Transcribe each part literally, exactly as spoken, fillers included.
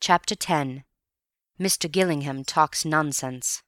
Chapter ten. Mister Gillingham Talks Nonsense.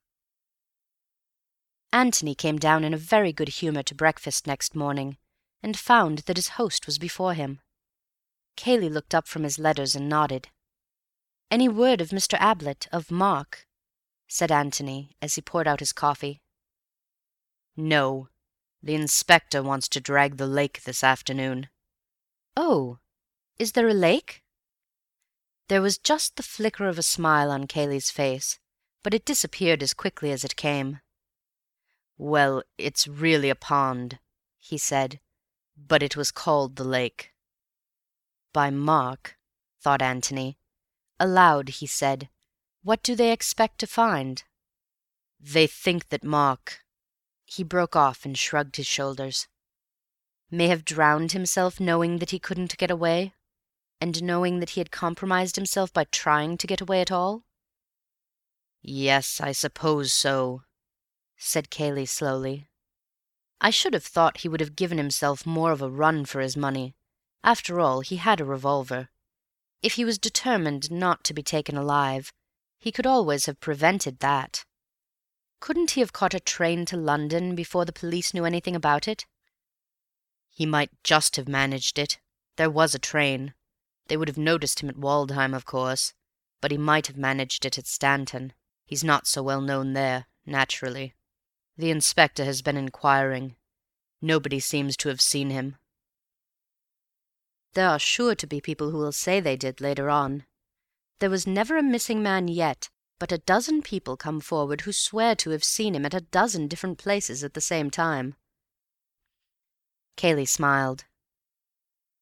Antony came down in a very good humour to breakfast next morning, and found that his host was before him. Cayley looked up from his letters and nodded. "Any word of Mister Ablett, of Mark?" said Antony, as he poured out his coffee. "No. The inspector wants to drag the lake this afternoon." "Oh, is there a lake?" There was just the flicker of a smile on Cayley's face, but it disappeared as quickly as it came. "Well, it's really a pond," he said, "but it was called the lake." By Mark, thought Antony. Aloud he said, "What do they expect to find?" "They think that Mark—" He broke off and shrugged his shoulders. "May have drowned himself knowing that he couldn't get away, and knowing that he had compromised himself by trying to get away at all?" "Yes, I suppose so," said Cayley slowly. "I should have thought he would have given himself more of a run for his money. After all, he had a revolver. If he was determined not to be taken alive, he could always have prevented that. Couldn't he have caught a train to London before the police knew anything about it?" "He might just have managed it. There was a train. They would have noticed him at Woldheim, of course, but he might have managed it at Stanton. He's not so well known there, naturally. The inspector has been inquiring. Nobody seems to have seen him." "There are sure to be people who will say they did later on. There was never a missing man yet, but a dozen people come forward who swear to have seen him at a dozen different places at the same time." Cayley smiled.